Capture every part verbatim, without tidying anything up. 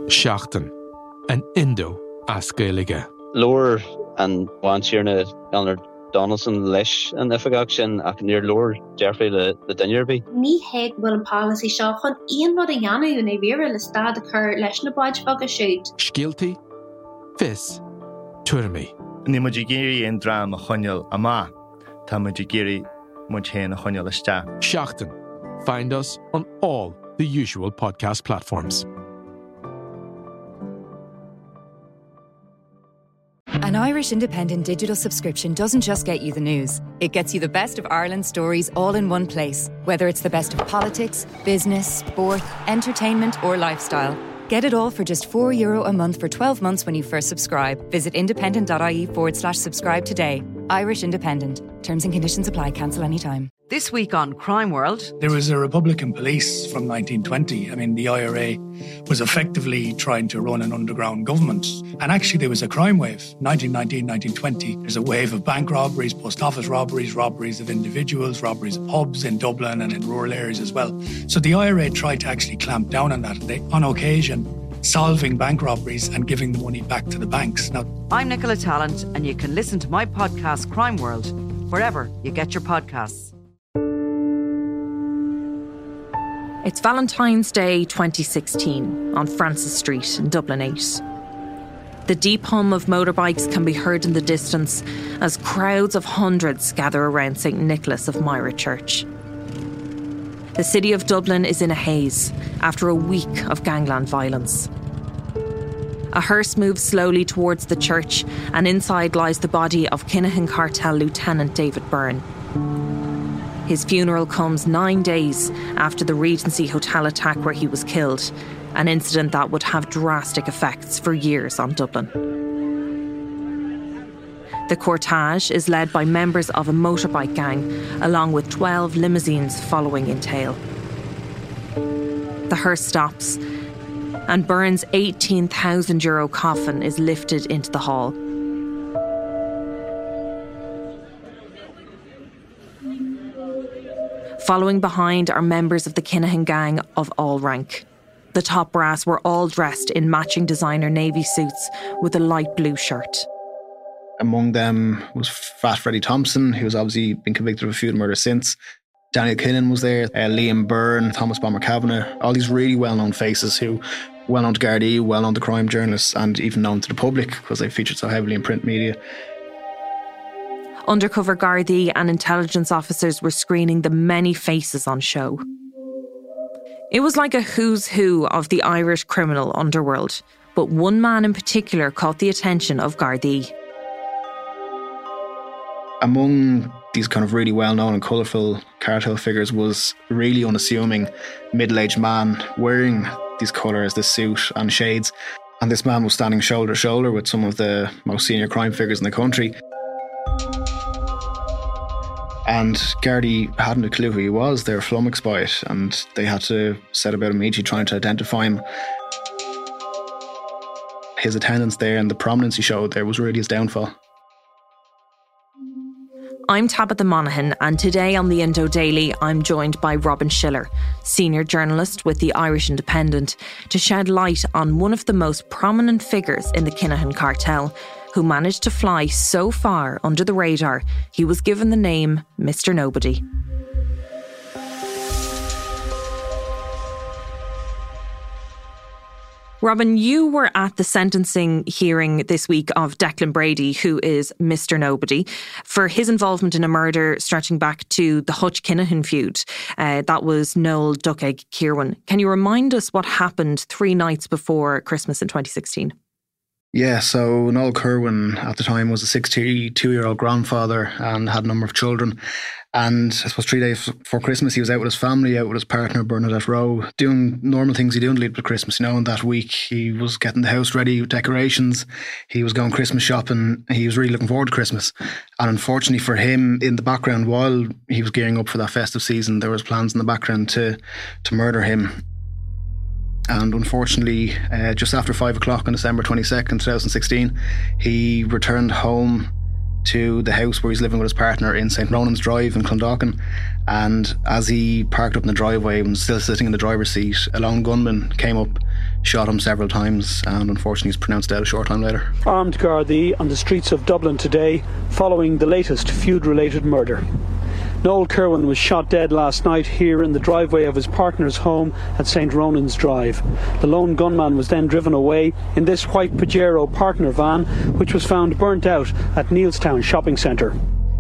Seachtain, an Indo as Gaeilge. Lower and once you're in a Eleanor Donaldson leis an ifigach sin ach near lower Jeffrey le the dinner be. Ní heag bhfuil an policy seo chun aon rud a dhéanamh na bhíre le stad a chur leis na baid bag a siúd. Scialtaí, fis, tuirmí. Ní muid géirí an drám a choinneal amá, tá muid géirí muid héan a choinneal iste. Seachtain. Find us on all the usual podcast platforms. An Irish independent digital subscription doesn't just get you the news. It gets you the best of Ireland's stories all in one place. Whether it's the best of politics, business, sport, entertainment or lifestyle. Get it all for just four euro a month for twelve months when you first subscribe. Visit independent.ie forward slash subscribe today. Irish Independent. Terms and conditions apply. Cancel anytime. This week on Crime World. There was a Republican police from nineteen twenty. I mean, the I R A was effectively trying to run an underground government. And actually there was a crime wave. nineteen nineteen, nineteen twenty. There's a wave of bank robberies, post office robberies, robberies of individuals, robberies of pubs in Dublin and in rural areas as well. So the I R A tried to actually clamp down on that. They, on occasion, solving bank robberies and giving the money back to the banks. Now, I'm Nicola Tallant and you can listen to my podcast Crime World wherever you get your podcasts. It's Valentine's Day twenty sixteen on Francis Street in Dublin eight. The deep hum of motorbikes can be heard in the distance as crowds of hundreds gather around Saint Nicholas of Myra Church. The city of Dublin is in a haze after a week of gangland violence. A hearse moves slowly towards the church and inside lies the body of Kinahan Cartel Lieutenant David Byrne. His funeral comes nine days after the Regency Hotel attack where he was killed, an incident that would have drastic effects for years on Dublin. The cortege is led by members of a motorbike gang, along with twelve limousines following in tail. The hearse stops, and Byrne's eighteen thousand euro coffin is lifted into the hall. Following behind are members of the Kinahan gang of all rank. The top brass were all dressed in matching designer navy suits with a light blue shirt. Among them was Fat Freddie Thompson, who's obviously been convicted of a few murders since. Daniel Kinnan was there, uh, Liam Byrne, Thomas Bomber Kavanagh, all these really well-known faces who well known to Gardaí, well known to crime journalists and even known to the public because they featured so heavily in print media. Undercover Gardaí and intelligence officers were screening the many faces on show. It was like a who's who of the Irish criminal underworld, but one man in particular caught the attention of Gardaí. Among these kind of really well-known and colourful cartel figures was a really unassuming middle-aged man wearing these colours, this suit and shades. And this man was standing shoulder to shoulder with some of the most senior crime figures in the country. And Gardaí hadn't a clue who he was. They were flummoxed by it and they had to set about immediately trying to identify him. His attendance there and the prominence he showed there was really his downfall. I'm Tabitha Monaghan, and today on the Indo Daily I'm joined by Robin Schiller, senior journalist with the Irish Independent, to shed light on one of the most prominent figures in the Kinahan cartel, who managed to fly so far under the radar he was given the name Mister Nobody. Robin, you were at the sentencing hearing this week of Declan Brady, who is Mister Nobody, for his involvement in a murder stretching back to the Hutch Kinahan feud. Uh, that was Noel Duckegg Kirwan. Can you remind us what happened three nights before Christmas in twenty sixteen? Yeah, so Noel Kirwan at the time was a sixty-two-year-old grandfather and had a number of children. And I suppose three days before Christmas, he was out with his family, out with his partner, Bernadette Rowe, doing normal things you do in the lead up to Christmas. You know, and that week he was getting the house ready with decorations. He was going Christmas shopping. He was really looking forward to Christmas. And unfortunately for him, in the background, while he was gearing up for that festive season, there was plans in the background to, to murder him. And unfortunately, uh, just after five o'clock on December twenty-second, twenty sixteen, he returned home to the house where he's living with his partner in Saint Ronan's Drive in Clondalkin. And as he parked up in the driveway and was still sitting in the driver's seat, a lone gunman came up, shot him several times, and unfortunately he's pronounced dead a short time later. Armed Gardaí on the streets of Dublin today following the latest feud-related murder. Noel Kerwin was shot dead last night here in the driveway of his partner's home at Saint Ronan's Drive. The lone gunman was then driven away in this white Pajero partner van, which was found burnt out at Neilstown Shopping Centre.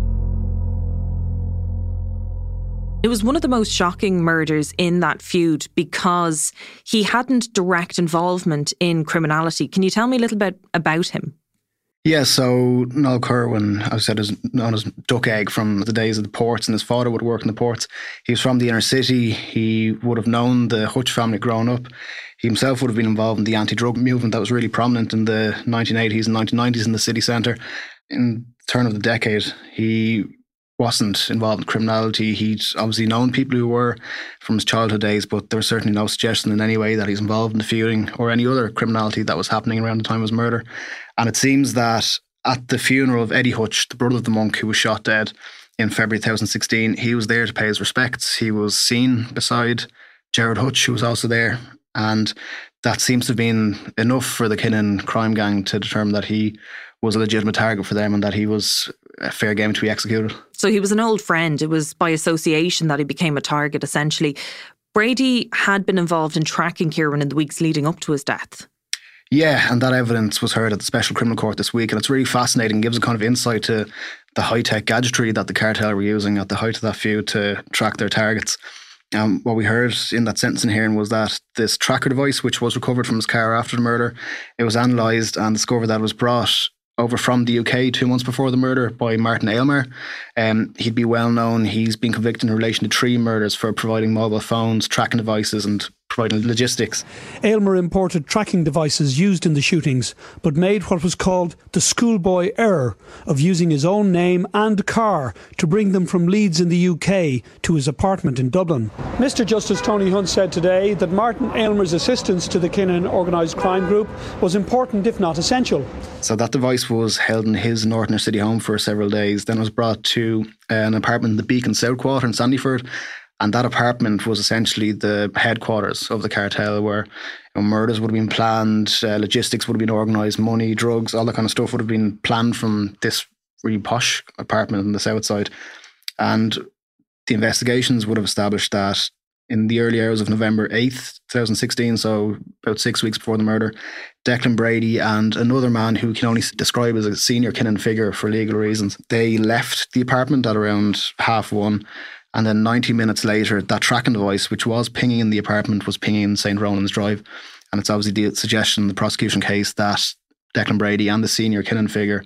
It was one of the most shocking murders in that feud because he hadn't direct involvement in criminality. Can you tell me a little bit about him? Yeah, so Noel Kerwin, as I said, is known as Duck Egg from the days of the ports, and his father would work in the ports. He was from the inner city. He would have known the Hutch family growing up. He himself would have been involved in the anti-drug movement that was really prominent in the nineteen eighties and nineteen nineties in the city centre. In the turn of the decade, he wasn't involved in criminality. He'd obviously known people who were from his childhood days, but there was certainly no suggestion in any way that he's involved in the feuding or any other criminality that was happening around the time of his murder. And it seems that at the funeral of Eddie Hutch, the brother of the monk who was shot dead in February twenty sixteen, he was there to pay his respects. He was seen beside Gerard Hutch, who was also there. And that seems to have been enough for the Kinnan crime gang to determine that he was a legitimate target for them and that he was a fair game to be executed. So he was an old friend. It was by association that he became a target, essentially. Brady had been involved in tracking Kieran in the weeks leading up to his death. Yeah, and that evidence was heard at the Special Criminal Court this week, and it's really fascinating. It gives a kind of insight to the high-tech gadgetry that the cartel were using at the height of that feud to track their targets. Um, what we heard in that sentencing hearing was that this tracker device, which was recovered from his car after the murder, it was analysed and discovered that it was brought over from the U K two months before the murder by Martin Aylmer. Um, he'd be well known. He's been convicted in relation to three murders for providing mobile phones, tracking devices and providing logistics. Aylmer imported tracking devices used in the shootings, but made what was called the schoolboy error of using his own name and car to bring them from Leeds in the U K to his apartment in Dublin. Mister Justice Tony Hunt said today that Martin Aylmer's assistance to the Kinnan organised crime group was important, if not essential. So that device was held in his Northern City home for several days, then was brought to an apartment in the Beacon South Quarter in Sandyford. And that apartment was essentially the headquarters of the cartel, where you know, murders would have been planned, uh, logistics would have been organised, money, drugs, all that kind of stuff would have been planned from this really posh apartment on the south side. And the investigations would have established that in the early hours of November eighth, twenty sixteen, so about six weeks before the murder, Declan Brady and another man who can only describe as a senior Kinnan figure for legal reasons, they left the apartment at around half one. And then ninety minutes later, that tracking device, which was pinging in the apartment, was pinging in Saint Ronan's Drive. And it's obviously the suggestion in the prosecution case that Declan Brady and the senior Kinnan figure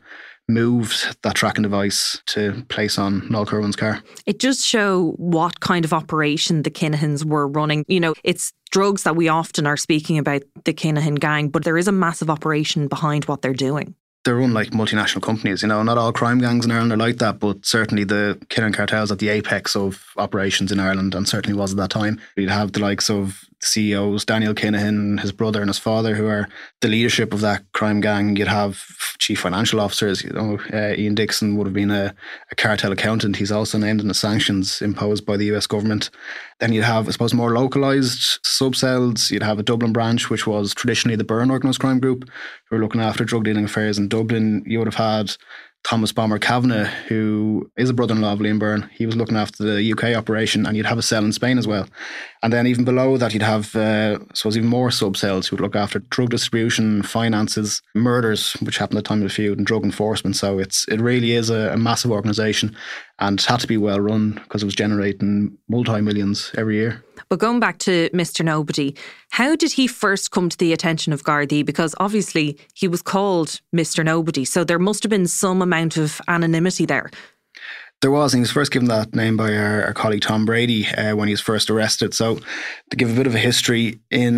moved that tracking device to place on Noel Kerwin's car. It does show what kind of operation the Kinahans were running. You know, it's drugs that we often are speaking about, the Kinahan gang, but there is a massive operation behind what they're doing. They're run like multinational companies, you know, not all crime gangs in Ireland are like that, but certainly the Kinnan cartels at the apex of operations in Ireland, and certainly was at that time. You'd have the likes of the C E Os, Daniel Kinahan, his brother and his father, who are the leadership of that crime gang. You'd have chief financial officers, you know, uh, Ian Dixon would have been a, a cartel accountant. He's also named in the sanctions imposed by the U S government. Then you'd have, I suppose, more localised sub-cells. You'd have a Dublin branch, which was traditionally the Byrne organised crime group, who were looking after drug dealing affairs in Dublin. You would have had Thomas Bomber Kavanagh, who is a brother-in-law of Liam Byrne. He was looking after the U K operation, and you'd have a cell in Spain as well. And then even below that, you'd have, uh, I suppose, even more sub-cells who would look after drug distribution, finances, murders, which happened at the time of the feud, and drug enforcement. So it's it really is a, a massive organisation, and had to be well run because it was generating multi-millions every year. But going back to Mister Nobody, how did he first come to the attention of Gardaí? Because obviously he was called Mister Nobody, so there must have been some amount of anonymity there. There was, and he was first given that name by our, our colleague Tom Brady uh, when he was first arrested. So to give a bit of a history,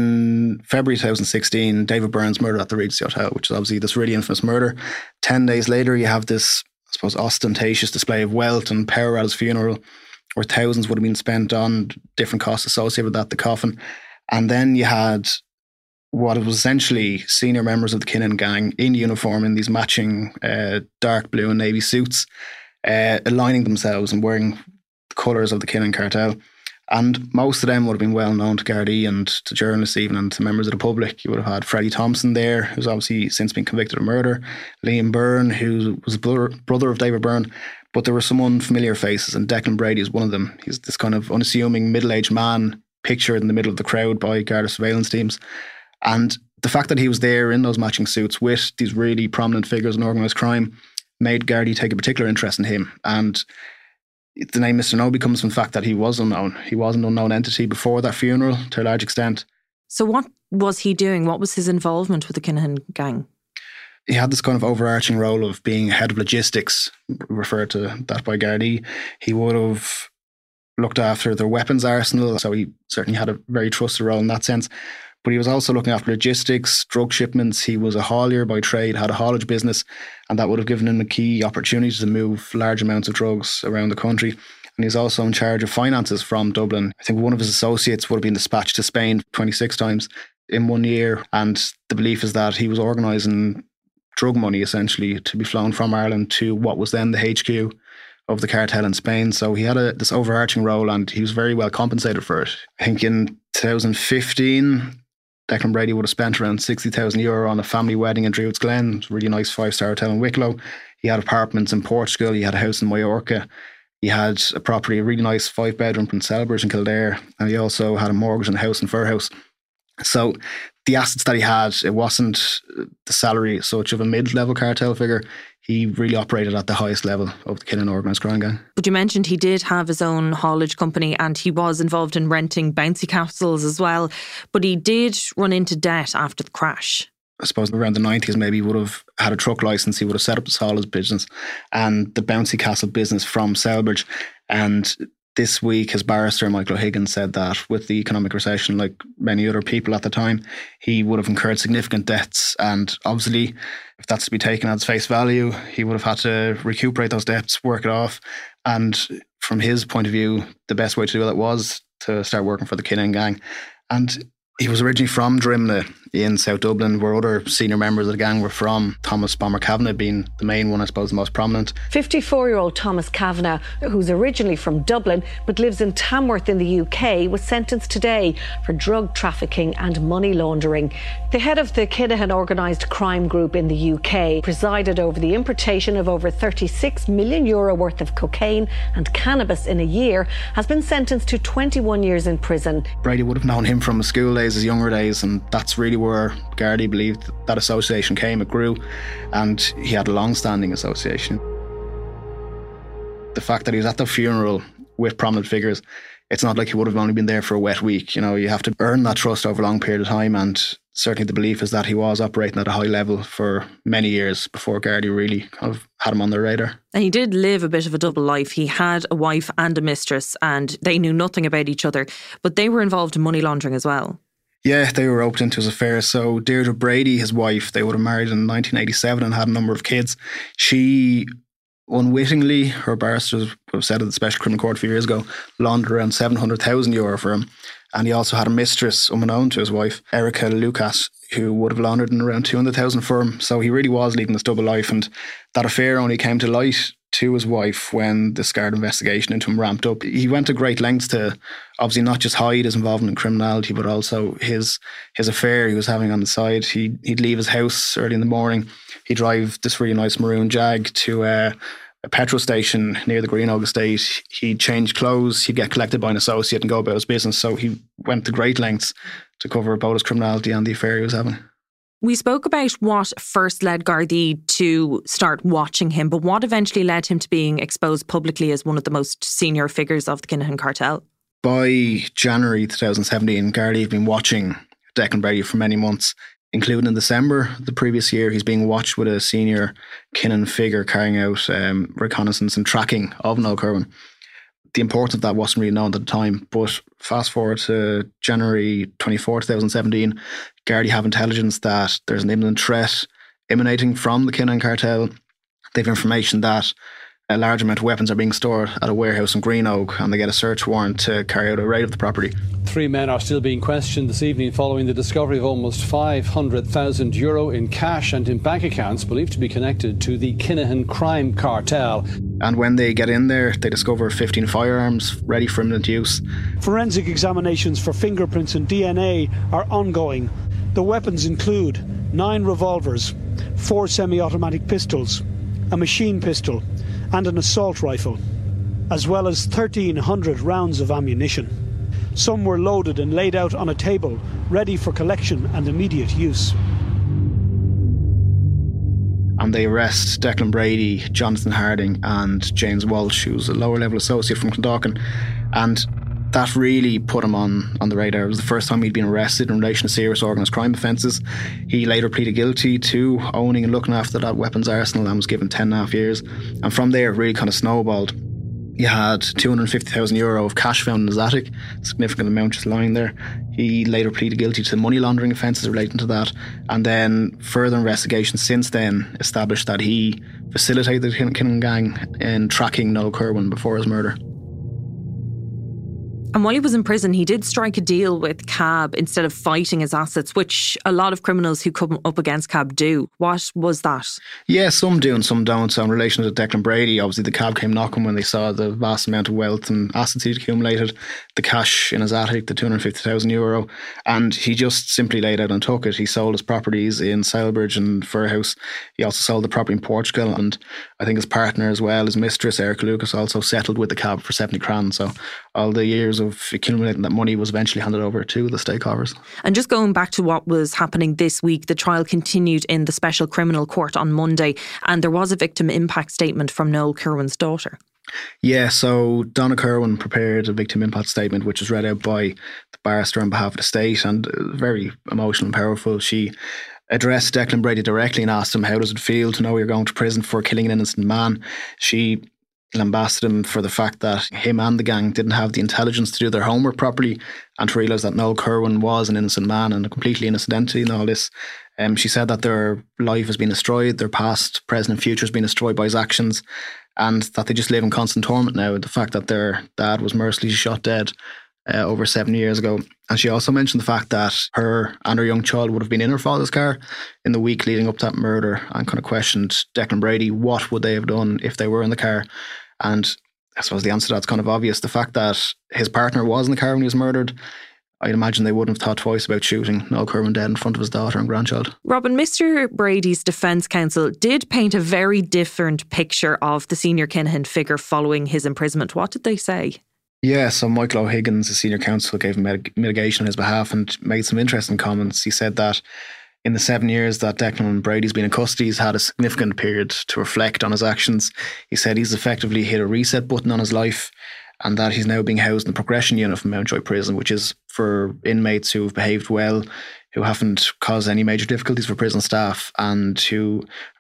in February twenty sixteen, David Byrne's murdered at the Regency Hotel, which is obviously this really infamous murder. Ten days later, you have this, I suppose, ostentatious display of wealth and power at his funeral, where thousands would have been spent on different costs associated with that, the coffin. And then you had what was essentially senior members of the Kinnan gang in uniform in these matching uh, dark blue and navy suits, uh, aligning themselves and wearing the colours of the Kinnan cartel. And most of them would have been well known to Gardaí and to journalists even and to members of the public. You would have had Freddie Thompson there, who's obviously since been convicted of murder, Liam Byrne, who was a brother of David Byrne. But there were some unfamiliar faces, and Declan Brady is one of them. He's this kind of unassuming middle-aged man pictured in the middle of the crowd by Garda surveillance teams. And the fact that he was there in those matching suits with these really prominent figures in organised crime made Gardaí take a particular interest in him. And the name Mister Noby comes from the fact that he was unknown. He was an unknown entity before that funeral to a large extent. So what was he doing? What was his involvement with the Kinahan gang? He had this kind of overarching role of being head of logistics, referred to that by Gardaí. He would have looked after their weapons arsenal, so he certainly had a very trusted role in that sense. But he was also looking after logistics, drug shipments. He was a haulier by trade, had a haulage business, and that would have given him a key opportunity to move large amounts of drugs around the country. And he's also in charge of finances from Dublin. I think one of his associates would have been dispatched to Spain twenty-six times in one year. And the belief is that he was organising drug money, essentially, to be flown from Ireland to what was then the H Q of the cartel in Spain. So he had a, this overarching role, and he was very well compensated for it. I think in two thousand fifteen... Declan Brady would have spent around sixty thousand euro on a family wedding in Druids Glen. It was a really nice five-star hotel in Wicklow. He had apartments in Portugal. He had a house in Mallorca. He had a property, a really nice five-bedroom in Celbridge in Kildare. And he also had a mortgage on a house in Fairhouse. So the assets that he had, it wasn't the salary as such of a mid-level cartel figure. He really operated at the highest level of the Kinahan organised crime gang. But you mentioned he did have his own haulage company and he was involved in renting bouncy castles as well. But he did run into debt after the crash. I suppose around the nineties, maybe he would have had a truck licence. He would have set up his haulage business and the bouncy castle business from Celbridge. And this week, his barrister, Michael O'Higgins, said that with the economic recession, like many other people at the time, he would have incurred significant debts. And obviously, if that's to be taken at its face value, he would have had to recuperate those debts, work it off. And from his point of view, the best way to do that was to start working for the Kinahan gang. And he was originally from Drimna in South Dublin, where other senior members of the gang were from, Thomas Bomber Kavanagh being the main one, I suppose, the most prominent. fifty-four-year-old Thomas Kavanagh, who's originally from Dublin but lives in Tamworth in the U K, was sentenced today for drug trafficking and money laundering. The head of the Kinahan organised crime group in the U K presided over the importation of over thirty-six million euro worth of cocaine and cannabis in a year, has been sentenced to twenty-one years in prison. Brady would have known him from his school days, his younger days, and that's really where Gardaí believed that association came. It grew, and he had a long-standing association. The fact that he was at the funeral with prominent figures, it's not like he would have only been there for a wet week. You know, you have to earn that trust over a long period of time, and certainly the belief is that he was operating at a high level for many years before Gardaí really kind of had him on their radar. And he did live a bit of a double life. He had a wife and a mistress, and they knew nothing about each other, but they were involved in money laundering as well. Yeah, they were roped into his affairs. So Deirdre Brady, his wife, they would have married in nineteen eighty-seven and had a number of kids. She unwittingly, her barristers would have said at the Special Criminal Court a few years ago, laundered around seven hundred thousand euro for him. And he also had a mistress, unknown to his wife, Erica Lucas, who would have laundered in around two hundred thousand for him. So he really was leading this double life. And that affair only came to light to his wife when the scarred investigation into him ramped up. He went to great lengths to obviously not just hide his involvement in criminality, but also his his affair he was having on the side. He, he'd leave his house early in the morning. He'd drive this really nice maroon Jag to uh, a petrol station near the Green Oak Estate. He'd change clothes. He'd get collected by an associate and go about his business. So he went to great lengths to cover both his criminality and the affair he was having. We spoke about what first led Gardaí to start watching him, but what eventually led him to being exposed publicly as one of the most senior figures of the Kinahan cartel? By January twenty seventeen, Gardaí have been watching Declan Brady for many months, including in December the previous year. He's being watched with a senior Kinahan figure carrying out um, reconnaissance and tracking of Noel Kerwin. The importance of that wasn't really known at the time, but fast forward to January twenty-fourth, twenty seventeen, Gardaí have intelligence that there's an imminent threat emanating from the Kinahan cartel. They have information that a large amount of weapons are being stored at a warehouse in Greenogue, and they get a search warrant to carry out a raid of the property. Three men are still being questioned this evening following the discovery of almost five hundred thousand euro in cash and in bank accounts believed to be connected to the Kinahan crime cartel. And when they get in there, they discover fifteen firearms ready for imminent use. Forensic examinations for fingerprints and D N A are ongoing. The weapons include nine revolvers, four semi-automatic pistols, a machine pistol and an assault rifle, as well as thirteen hundred rounds of ammunition. Some were loaded and laid out on a table, ready for collection and immediate use. And they arrest Declan Brady, Jonathan Harding and James Walsh, who's a lower level associate from Clondalkin. And that really put him on, on the radar. It was the first time he'd been arrested in relation to serious organised crime offences. He later pleaded guilty to owning and looking after that weapons arsenal and was given ten and a half years. And from there it really kind of snowballed. He had two hundred fifty thousand euro of cash found in his attic, a significant amount just lying there. He later pleaded guilty to money laundering offences relating to that. And then further investigation since then established that he facilitated the Kinahan gang in tracking Noel Kerwin before his murder. And while he was in prison, he did strike a deal with C A B instead of fighting his assets, which a lot of criminals who come up against C A B do. What was that? Yeah, some do and some don't. So in relation to Declan Brady, obviously the C A B came knocking when they saw the vast amount of wealth and assets he'd accumulated, the cash in his attic, the two hundred fifty thousand euro, and he just simply laid out and took it. He sold his properties in Silebridge and Fairhouse. He also sold the property in Portugal, and I think his partner as well, his mistress, Erica Lucas, also settled with the C A B for seventy grand. So all the years of accumulating that money was eventually handed over to the stakeholders. And just going back to what was happening this week, the trial continued in the Special Criminal Court on Monday, and there was a victim impact statement from Noel Kerwin's daughter. Yeah, so Donna Kerwin prepared a victim impact statement which was read out by the barrister on behalf of the state, and very emotional and powerful. She addressed Declan Brady directly and asked him, how does it feel to know you're going to prison for killing an innocent man? She lambasted him for the fact that him and the gang didn't have the intelligence to do their homework properly and to realise that Noel Kerwin was an innocent man and a completely innocent entity in all this. Um, she said that their life has been destroyed, their past, present and future has been destroyed by his actions, and that they just live in constant torment now. The fact that their dad was mercilessly shot dead uh, over seven years ago. And she also mentioned the fact that her and her young child would have been in her father's car in the week leading up to that murder, and kind of questioned Declan Brady, what would they have done if they were in the car? And I suppose the answer to that's kind of obvious. The fact that his partner was in the car when he was murdered, I'd imagine they wouldn't have thought twice about shooting Noel Kerwin dead in front of his daughter and grandchild. Robin, Mister Brady's defence counsel did paint a very different picture of the senior Kinahan figure following his imprisonment. What did they say? Yeah, so Michael O'Higgins, the senior counsel, gave mit- mitigation on his behalf and made some interesting comments. He said that in the seven years that Declan Brady's been in custody, he's had a significant period to reflect on his actions. He said he's effectively hit a reset button on his life, and that he's now being housed in the progression unit from Mountjoy Prison, which is for inmates who have behaved well, who haven't caused any major difficulties for prison staff, and who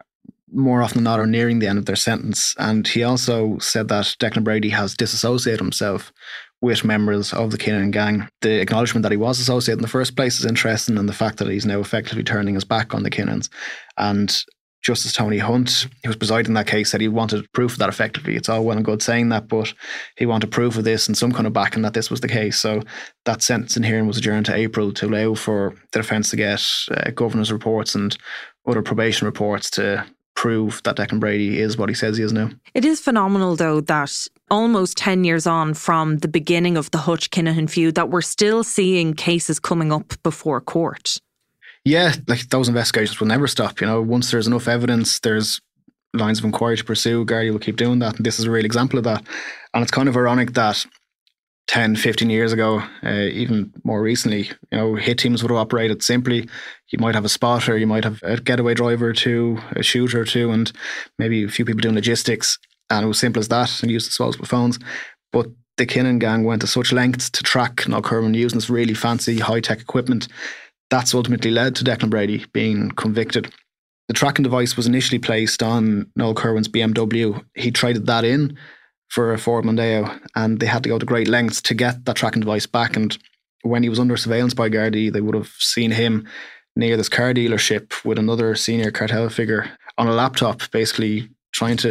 more often than not are nearing the end of their sentence. And he also said that Declan Brady has disassociated himself with members of the Kinahan gang. The acknowledgement that he was associated in the first place is interesting, and the fact that he's now effectively turning his back on the Kinahans. And Justice Tony Hunt, who was presiding that case, said he wanted proof of that effectively. It's all well and good saying that, but he wanted proof of this and some kind of backing that this was the case. So that sentencing hearing was adjourned to April to allow for the defence to get uh, governor's reports and other probation reports to prove that Declan Brady is what he says he is now. It is phenomenal, though, that almost ten years on from the beginning of the Hutch-Kinahan feud, that we're still seeing cases coming up before court. Yeah, like those investigations will never stop. You know, once there's enough evidence, there's lines of inquiry to pursue. Gardaí will keep doing that, and this is a real example of that. And it's kind of ironic that ten, fifteen years ago, uh, even more recently, you know, hit teams would have operated simply. You might have a spotter, you might have a getaway driver or two, a shooter or two, and maybe a few people doing logistics. And it was simple as that, and used disposable phones. But the Kinahan gang went to such lengths to track Noel Kerwin using this really fancy high-tech equipment. That's ultimately led to Declan Brady being convicted. The tracking device was initially placed on Noel Kerwin's B M W. He traded that in for a Ford Mondeo, and they had to go to great lengths to get that tracking device back. And when he was under surveillance by Gardaí, they would have seen him near this car dealership with another senior cartel figure on a laptop, basically trying to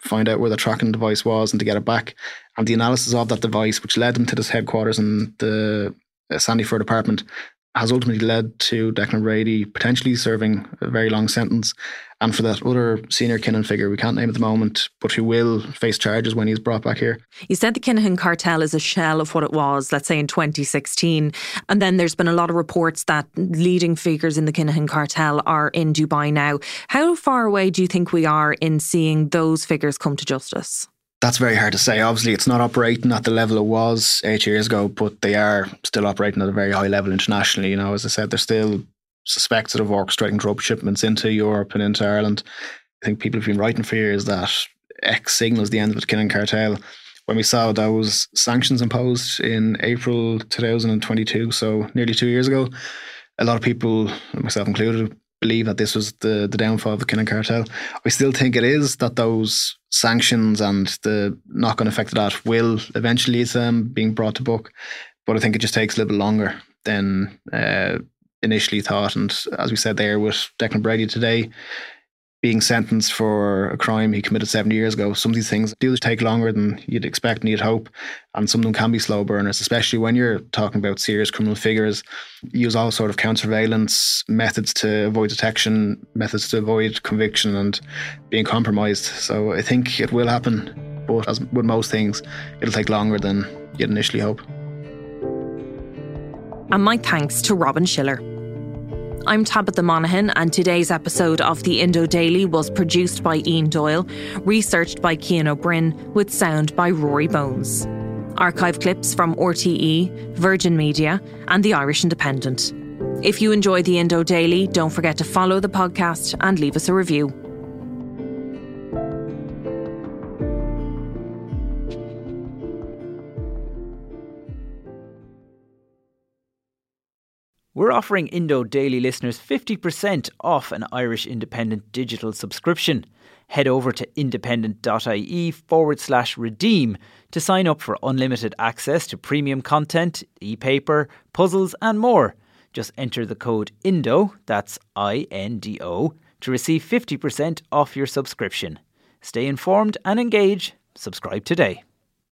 find out where the tracking device was and to get it back. And the analysis of that device, which led them to this headquarters in the uh, Sandyford apartment, has ultimately led to Declan Brady potentially serving a very long sentence. And for that other senior Kinahan figure, we can't name at the moment, but who will face charges when he's brought back here. You said the Kinahan cartel is a shell of what it was, let's say in twenty sixteen. And then there's been a lot of reports that leading figures in the Kinahan cartel are in Dubai now. How far away do you think we are in seeing those figures come to justice? That's very hard to say. Obviously, it's not operating at the level it was eight years ago, but they are still operating at a very high level internationally. You know, as I said, they're still suspected of orchestrating drug shipments into Europe and into Ireland. I think people have been writing for years that X signals the end of the Kinahan cartel. When we saw those sanctions imposed in April twenty twenty-two, so nearly two years ago, a lot of people, myself included, believe that this was the, the downfall of the Kinahan cartel. I still think it is, that those sanctions and the knock-on effect of that will eventually lead to them being brought to book. But I think it just takes a little bit longer than uh, initially thought. And as we said there with Declan Brady today, being sentenced for a crime he committed seventy years ago, some of these things do take longer than you'd expect and you'd hope. And some of them can be slow burners, especially when you're talking about serious criminal figures. Use all sort of counter-surveillance methods to avoid detection, methods to avoid conviction and being compromised. So I think it will happen, but as with most things, it'll take longer than you'd initially hope. And my thanks to Robin Schiller. I'm Tabitha Monaghan, and today's episode of the Indo Daily was produced by Ian Doyle, researched by Cian O'Brien, with sound by Rory Bones. Archive clips from R T E, Virgin Media and the Irish Independent. If you enjoy the Indo Daily, don't forget to follow the podcast and leave us a review. We're offering Indo Daily listeners fifty percent off an Irish Independent digital subscription. Head over to independent.ie forward slash redeem to sign up for unlimited access to premium content, e-paper, puzzles and more. Just enter the code INDO, that's I N D O, to receive fifty percent off your subscription. Stay informed and engage. Subscribe today.